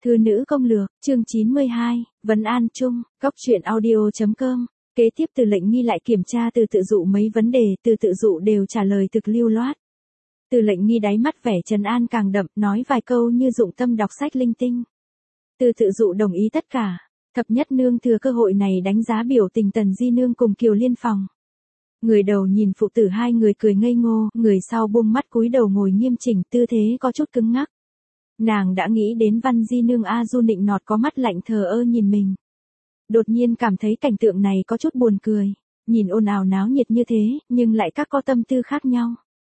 Thư nữ công lược, chương 92, vấn an chung, góc truyện audio.com. Kế tiếp Từ Lệnh Nghi lại kiểm tra Từ Tự Dụ mấy vấn đề, Từ Tự Dụ đều trả lời thực lưu loát. Từ Lệnh Nghi đáy mắt vẻ trấn an càng đậm, nói vài câu như dụng tâm đọc sách linh tinh. Từ Tự Dụ đồng ý tất cả. Thập Nhất Nương thừa cơ hội này đánh giá biểu tình Tần Di Nương cùng Kiều Liên Phòng. Người đầu nhìn phụ tử hai người cười ngây ngô, người sau buông mắt cúi đầu ngồi nghiêm chỉnh, tư thế có chút cứng ngắc. Nàng đã nghĩ đến Văn Di Nương A Du nịnh nọt có mắt lạnh thờ ơ nhìn mình. Đột nhiên cảm thấy cảnh tượng này có chút buồn cười, nhìn ồn ào náo nhiệt như thế, nhưng lại các có tâm tư khác nhau.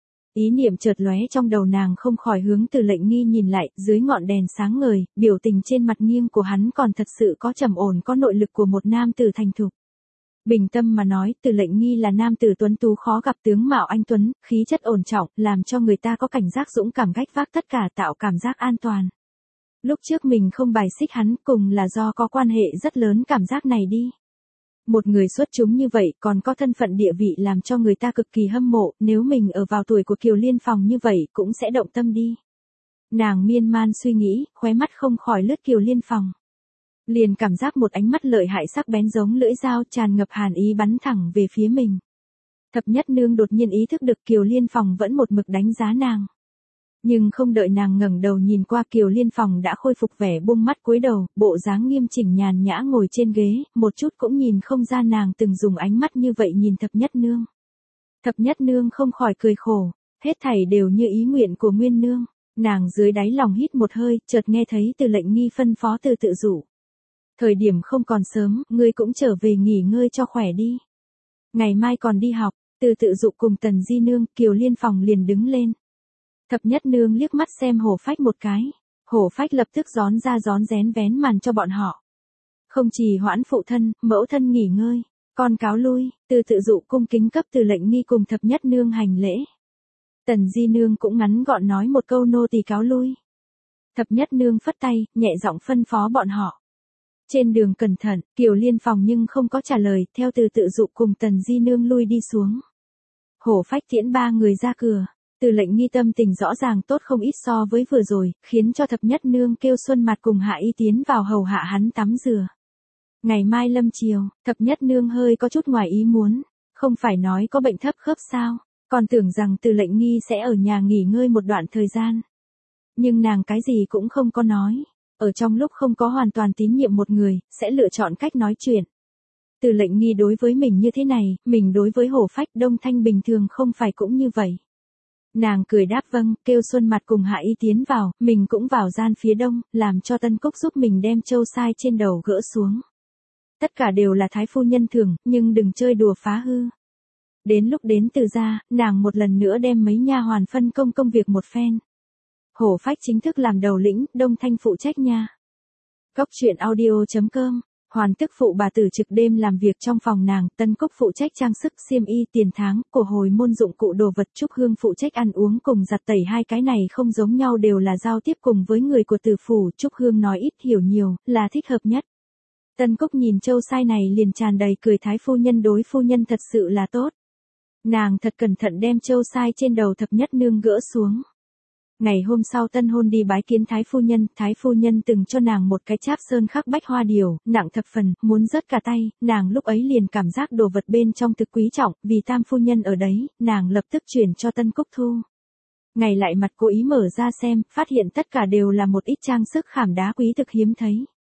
Ý niệm chợt lóe trong đầu nàng không khỏi hướng Từ Lệnh Nghi nhìn lại, dưới ngọn đèn sáng ngời, biểu tình trên mặt nghiêng của hắn còn thật sự có trầm ổn, có nội lực của một nam tử thành thục. Bình tâm mà nói, Từ Lệnh Nghi là nam tử tuấn tú khó gặp, tướng mạo anh tuấn, khí chất ổn trọng, làm cho người ta có cảnh giác dũng cảm gánh vác tất cả, tạo cảm giác an toàn. Lúc trước mình không bài xích hắn, cùng là do có quan hệ rất lớn cảm giác này đi. Một người xuất chúng như vậy còn có thân phận địa vị làm cho người ta cực kỳ hâm mộ, nếu mình ở vào tuổi của Kiều Liên Phòng như vậy cũng sẽ động tâm đi. Nàng miên man suy nghĩ, khóe mắt không khỏi lướt Kiều Liên Phòng. Liền cảm giác một ánh mắt lợi hại sắc bén giống lưỡi dao tràn ngập hàn ý bắn thẳng về phía mình. Thập Nhất Nương đột nhiên ý thức được Kiều Liên Phòng vẫn một mực đánh giá nàng. Nhưng không đợi nàng ngẩng đầu nhìn qua, Kiều Liên Phòng đã khôi phục vẻ buông mắt cúi đầu, bộ dáng nghiêm chỉnh nhàn nhã ngồi trên ghế, một chút cũng nhìn không ra nàng từng dùng ánh mắt như vậy nhìn Thập Nhất Nương. Thập Nhất Nương không khỏi cười khổ, hết thảy đều như ý nguyện của Nguyên Nương. Nàng dưới đáy lòng hít một hơi, chợt nghe thấy Từ Lệnh Nghi phân phó Từ Tự Dụ. Thời điểm không còn sớm, ngươi cũng trở về nghỉ ngơi cho khỏe đi. Ngày mai còn đi học. Từ Tự Dụ cùng Tần Di Nương, Kiều Liên Phòng liền đứng lên. Thập Nhất Nương liếc mắt xem Hổ Phách một cái. Hổ Phách lập tức rón ra rón rén vén màn cho bọn họ. Không trì hoãn phụ thân, mẫu thân nghỉ ngơi. Con cáo lui. Từ Tự Dụ cung kính cấp Từ Lệnh Nghi cùng Thập Nhất Nương hành lễ. Tần Di Nương cũng ngắn gọn nói một câu nô tỳ cáo lui. Thập Nhất Nương phất tay, nhẹ giọng phân phó bọn họ. Trên đường cẩn thận, Kiều Liên Phòng nhưng không có trả lời, theo Từ Tự Dụ cùng Tần Di Nương lui đi xuống. Hổ Phách tiễn ba người ra cửa. Từ Lệnh Nghi tâm tình rõ ràng tốt không ít so với vừa rồi, khiến cho Thập Nhất Nương kêu Xuân Mặt cùng Hạ Y tiến vào hầu hạ hắn tắm rửa. Ngày mai lâm chiều, Thập Nhất Nương hơi có chút ngoài ý muốn, không phải nói có bệnh thấp khớp sao, còn tưởng rằng Từ Lệnh Nghi sẽ ở nhà nghỉ ngơi một đoạn thời gian. Nhưng nàng cái gì cũng không có nói, ở trong lúc không có hoàn toàn tín nhiệm một người, sẽ lựa chọn cách nói chuyện. Từ Lệnh Nghi đối với mình như thế này, mình đối với Hổ Phách Đông Thanh bình thường không phải cũng như vậy. Nàng cười đáp vâng, kêu Xuân Mặt cùng Hạ Y tiến vào, mình cũng vào gian phía đông, làm cho Tân Cúc giúp mình đem châu sai trên đầu gỡ xuống. Tất cả đều là thái phu nhân thưởng, nhưng đừng chơi đùa phá hư. Đến lúc đến Từ gia, nàng một lần nữa đem mấy nha hoàn phân công việc một phen. Hổ Phách chính thức làm đầu lĩnh, Đông Thanh phụ trách nha. Góc truyện audio.com. Hoàn tức phụ bà tử trực đêm làm việc trong phòng nàng, Tân Cúc phụ trách trang sức, xiêm y, tiền tháng, của hồi môn dụng cụ đồ vật, Trúc Hương phụ trách ăn uống cùng giặt tẩy. Hai cái này không giống nhau, đều là giao tiếp cùng với người của Từ phủ, Trúc Hương nói ít hiểu nhiều, là thích hợp nhất. Tân Cúc nhìn châu sai này liền tràn đầy cười, thái phu nhân đối phu nhân thật sự là tốt. Nàng thật cẩn thận đem châu sai trên đầu Thập Nhất Nương gỡ xuống. Ngày hôm sau tân hôn đi bái kiến thái phu nhân từng cho nàng một cái cháp sơn khắc bách hoa điều, nặng thập phần, muốn rớt cả tay, nàng lúc ấy liền cảm giác đồ vật bên trong thực quý trọng, vì tam phu nhân ở đấy, nàng lập tức chuyển cho Tân Cúc thu. Ngày lại mặt cố ý mở ra xem, phát hiện tất cả đều là một ít trang sức khảm đá quý thực hiếm thấy.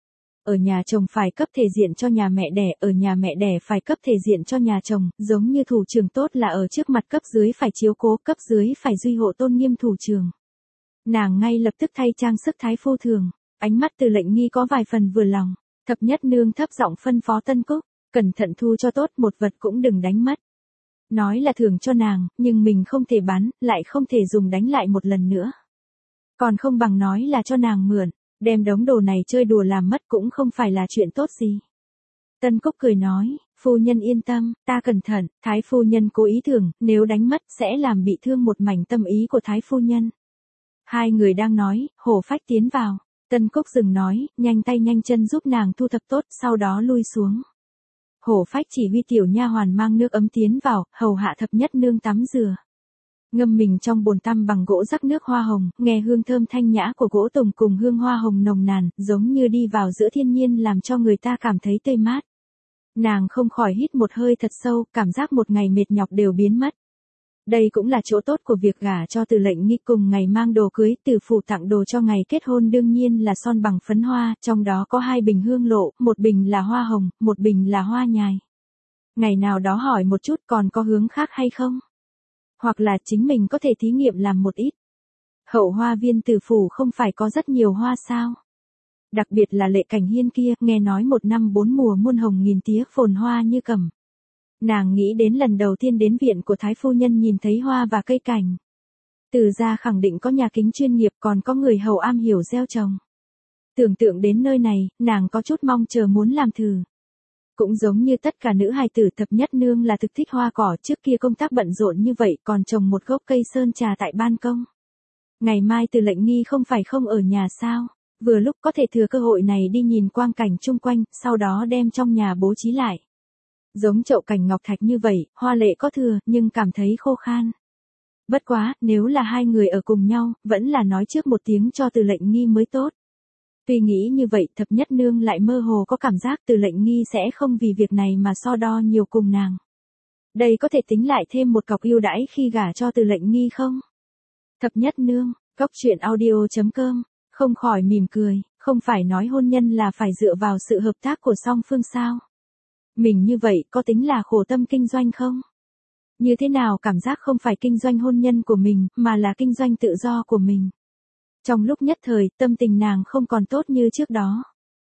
Ở nhà chồng phải cấp thể diện cho nhà mẹ đẻ, ở nhà mẹ đẻ phải cấp thể diện cho nhà chồng, giống như thủ trưởng tốt là ở trước mặt cấp dưới phải chiếu cố, cấp dưới phải duy hộ tôn nghiêm thủ trưởng. Nàng ngay lập tức thay trang sức thái phu thường, ánh mắt Từ Lệnh Nghi có vài phần vừa lòng. Thập Nhất Nương thấp giọng phân phó Tân Cúc, cẩn thận thu cho tốt, một vật cũng đừng đánh mất. Nói là thưởng cho nàng, nhưng mình không thể bán, lại không thể dùng đánh lại một lần nữa. Còn không bằng nói là cho nàng mượn, đem đống đồ này chơi đùa làm mất cũng không phải là chuyện tốt gì. Tân Cúc cười nói, phu nhân yên tâm, ta cẩn thận, thái phu nhân cố ý thưởng, nếu đánh mất sẽ làm bị thương một mảnh tâm ý của thái phu nhân. Hai người đang nói, Hổ Phách tiến vào. Tân Cúc dừng nói, nhanh tay nhanh chân giúp nàng thu thập tốt, sau đó lui xuống. Hổ Phách chỉ huy tiểu nha hoàn mang nước ấm tiến vào, hầu hạ Thập Nhất Nương tắm rửa. Ngâm mình trong bồn tăm bằng gỗ rắc nước hoa hồng, nghe hương thơm thanh nhã của gỗ tùng cùng hương hoa hồng nồng nàn, giống như đi vào giữa thiên nhiên làm cho người ta cảm thấy tươi mát. Nàng không khỏi hít một hơi thật sâu, cảm giác một ngày mệt nhọc đều biến mất. Đây cũng là chỗ tốt của việc gả cho Từ Lệnh Nghi, cùng ngày mang đồ cưới, Từ phủ tặng đồ cho ngày kết hôn đương nhiên là son bằng phấn hoa, trong đó có 2 bình hương lộ, một bình là hoa hồng, một bình là hoa nhài. Ngày nào đó hỏi một chút còn có hướng khác hay không? Hoặc là chính mình có thể thí nghiệm làm một ít. Hậu hoa viên Từ phủ không phải có rất nhiều hoa sao? Đặc biệt là Lệ Cảnh Hiên kia, nghe nói 1 năm 4 mùa muôn hồng nghìn tía, phồn hoa như cẩm. Nàng nghĩ đến lần đầu tiên đến viện của Thái phu nhân nhìn thấy hoa và cây cảnh. Từ gia khẳng định có nhà kính chuyên nghiệp, còn có người hầu am hiểu gieo trồng. Tưởng tượng đến nơi này, nàng có chút mong chờ muốn làm thử. Cũng giống như tất cả nữ hài tử, Thập Nhất Nương là thực thích hoa cỏ, trước kia công tác bận rộn như vậy còn trồng một gốc cây sơn trà tại ban công. Ngày mai Từ Lệnh Nghi không phải không ở nhà sao, vừa lúc có thể thừa cơ hội này đi nhìn quang cảnh chung quanh, sau đó đem trong nhà bố trí lại. Giống chậu cảnh ngọc thạch như vậy, hoa lệ có thừa, nhưng cảm thấy khô khan. Bất quá, nếu là 2 người ở cùng nhau, vẫn là nói trước một tiếng cho Từ Lệnh Nghi mới tốt. Tuy nghĩ như vậy, Thập Nhất Nương lại mơ hồ có cảm giác Từ Lệnh Nghi sẽ không vì việc này mà so đo nhiều cùng nàng. Đây có thể tính lại thêm một cọc ưu đãi khi gả cho Từ Lệnh Nghi không? Thập Nhất Nương, goctruyện.audio.com, không khỏi mỉm cười, không phải nói hôn nhân là phải dựa vào sự hợp tác của song phương sao? Mình như vậy có tính là khổ tâm kinh doanh không? Như thế nào cảm giác không phải kinh doanh hôn nhân của mình, mà là kinh doanh tự do của mình? Trong lúc nhất thời, tâm tình nàng không còn tốt như trước đó.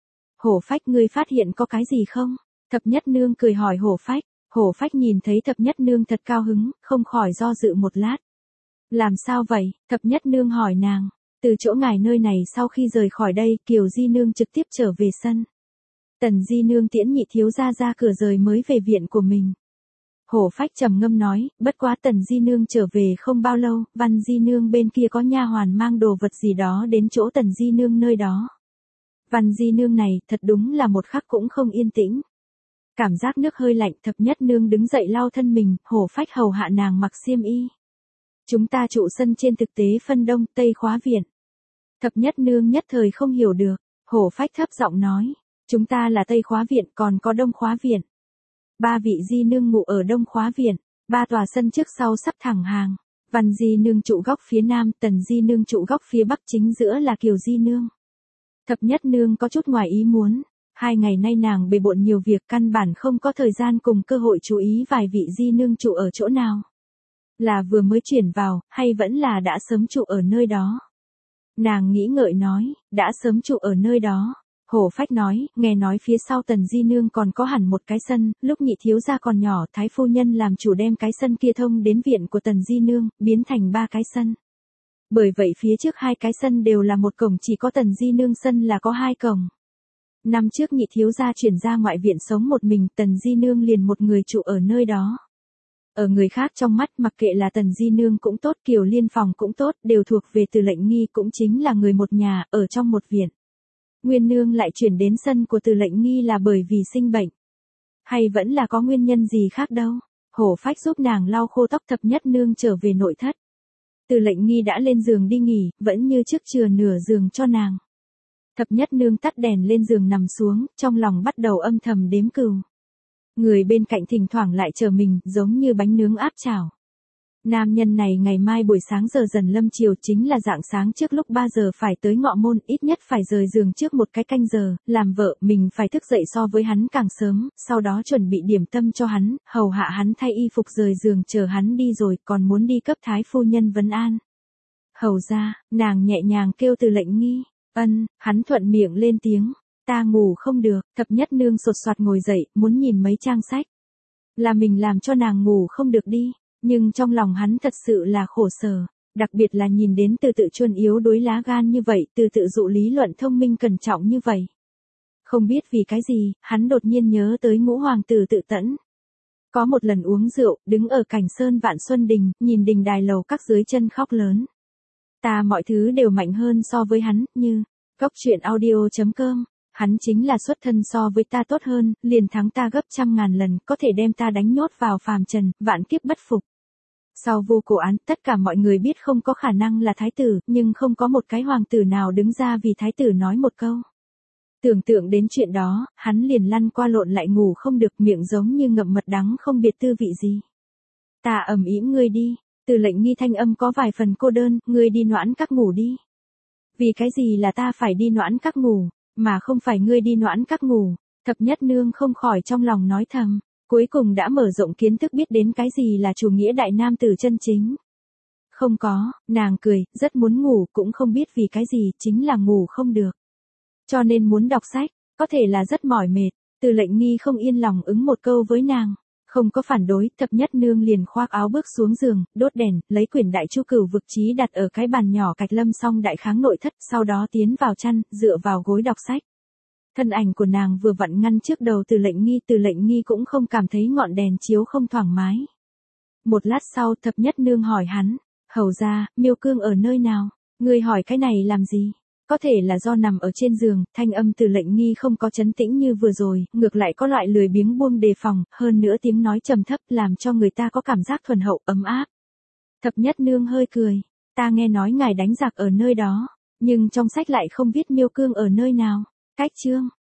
Hổ Phách, ngươi phát hiện có cái gì không? Thập Nhất Nương cười hỏi Hổ Phách. Hổ Phách nhìn thấy Thập Nhất Nương thật cao hứng, không khỏi do dự một lát. Làm sao vậy? Thập Nhất Nương hỏi nàng. Từ chỗ ngài nơi này sau khi rời khỏi đây, Kiều Di Nương trực tiếp trở về sân. Tần Di Nương tiễn Nhị thiếu gia ra cửa rồi mới về viện của mình. Hổ Phách trầm ngâm nói, bất quá Tần Di Nương trở về không bao lâu, Văn Di Nương bên kia có nha hoàn mang đồ vật gì đó đến chỗ Tần Di Nương nơi đó. Văn Di Nương này thật đúng là một khắc cũng không yên tĩnh. Cảm giác nước hơi lạnh, Thập Nhất Nương đứng dậy lau thân mình, Hổ Phách hầu hạ nàng mặc xiêm y. Chúng ta trụ sân trên, thực tế phân đông, tây khóa viện. Thập Nhất Nương nhất thời không hiểu được, Hổ Phách thấp giọng nói, chúng ta là tây khóa viện, còn có đông khóa viện. 3 vị Di Nương ngủ ở đông khóa viện, 3 tòa sân trước sau sắp thẳng hàng. Văn Di Nương trụ góc phía nam, Tần Di Nương trụ góc phía bắc, chính giữa là Kiều Di Nương. Thập Nhất Nương có chút ngoài ý muốn, 2 ngày nay nàng bề bộn nhiều việc, căn bản không có thời gian cùng cơ hội chú ý vài vị Di Nương trụ ở chỗ nào. Là vừa mới chuyển vào, hay vẫn là đã sớm trụ ở nơi đó? Nàng nghĩ ngợi nói, đã sớm trụ ở nơi đó. Hổ Phách nói, nghe nói phía sau Tần Di Nương còn có hẳn một cái sân, lúc Nhị thiếu gia còn nhỏ, Thái phu nhân làm chủ đem cái sân kia thông đến viện của Tần Di Nương, biến thành 3 cái sân. Bởi vậy phía trước 2 cái sân đều là một cổng, chỉ có Tần Di Nương sân là có 2 cổng. Năm trước Nhị thiếu gia chuyển ra ngoại viện sống một mình, Tần Di Nương liền một người trụ ở nơi đó. Ở người khác trong mắt, mặc kệ là Tần Di Nương cũng tốt, Kiều Liên Phòng cũng tốt, đều thuộc về Từ Lệnh Nghi, cũng chính là người một nhà, ở trong một viện. Nguyên nương lại chuyển đến sân của Từ Lệnh Nghi là bởi vì sinh bệnh. Hay vẫn là có nguyên nhân gì khác đâu. Hổ Phách giúp nàng lau khô tóc. Thập Nhất Nương trở về nội thất. Từ Lệnh Nghi đã lên giường đi nghỉ, vẫn như trước chừa nửa giường cho nàng. Thập Nhất Nương tắt đèn lên giường nằm xuống, trong lòng bắt đầu âm thầm đếm cừu. Người bên cạnh thỉnh thoảng lại chờ mình, giống như bánh nướng áp chảo. Nam nhân này ngày mai buổi sáng giờ dần lâm chiều, chính là rạng sáng trước lúc 3 giờ phải tới ngọ môn, ít nhất phải rời giường trước một cái canh giờ, làm vợ mình phải thức dậy so với hắn càng sớm, sau đó chuẩn bị điểm tâm cho hắn, hầu hạ hắn thay y phục rời giường chờ hắn đi rồi, còn muốn đi cấp Thái phu nhân vấn an. Hầu ra, nàng nhẹ nhàng kêu Từ Lệnh Nghi. Ân, hắn thuận miệng lên tiếng. Ta ngủ không được. Thập Nhất Nương sột soạt ngồi dậy, muốn nhìn mấy trang sách. Là mình làm cho nàng ngủ không được đi. Nhưng trong lòng hắn thật sự là khổ sở. Đặc biệt là nhìn đến Từ Tự Chuân yếu đuối lá gan như vậy, Từ Tự Dụ lý luận thông minh cẩn trọng như vậy. Không biết vì cái gì, hắn đột nhiên nhớ tới Ngũ Hoàng tử Tự Tẫn. Có một lần uống rượu, đứng ở cảnh sơn Vạn Xuân Đình, nhìn đình đài lầu các dưới chân khóc lớn. Ta mọi thứ đều mạnh hơn so với hắn, như goctruyện.audio.com. Hắn chính là xuất thân so với ta tốt hơn, liền thắng ta gấp 100.000 lần, có thể đem ta đánh nhốt vào phàm trần, vạn kiếp bất phục. Sau Vu Cổ án, tất cả mọi người biết không có khả năng là thái tử, nhưng không có một cái hoàng tử nào đứng ra vì thái tử nói một câu. Tưởng tượng đến chuyện đó, hắn liền lăn qua lộn lại ngủ không được, miệng giống như ngậm mật đắng không biệt tư vị gì. Ta ầm ĩ ngươi đi, Từ Lệnh Nghi thanh âm có vài phần cô đơn, ngươi đi noãn các ngủ đi. Vì cái gì là ta phải đi noãn các ngủ, mà không phải ngươi đi noãn các ngủ, Thập Nhất Nương không khỏi trong lòng nói thầm, cuối cùng đã mở rộng kiến thức biết đến cái gì là chủ nghĩa đại nam tử chân chính. Không có, nàng cười, rất muốn ngủ cũng không biết vì cái gì, chính là ngủ không được. Cho nên muốn đọc sách, có thể là rất mỏi mệt, Từ Lệnh Nghi không yên lòng ứng một câu với nàng. Không có phản đối, Thập Nhất Nương liền khoác áo bước xuống giường, đốt đèn, lấy quyển Đại Chu Cửu Vực Chí đặt ở cái bàn nhỏ cạnh Lâm Song Đại Kháng nội thất, sau đó tiến vào chăn, dựa vào gối đọc sách. Thân ảnh của nàng vừa vặn ngăn trước đầu Từ Lệnh Nghi cũng không cảm thấy ngọn đèn chiếu không thoải mái. Một lát sau, Thập Nhất Nương hỏi hắn, hầu ra, Miêu Cương ở nơi nào? Ngươi hỏi cái này làm gì? Có thể là do nằm ở trên giường, thanh âm Từ Lệnh Nghi không có trấn tĩnh như vừa rồi, ngược lại có loại lười biếng buông đề phòng, hơn nữa tiếng nói trầm thấp làm cho người ta có cảm giác thuần hậu, ấm áp. Thập Nhất Nương hơi cười, ta nghe nói ngài đánh giặc ở nơi đó, nhưng trong sách lại không viết Miêu Cương ở nơi nào. Cách chương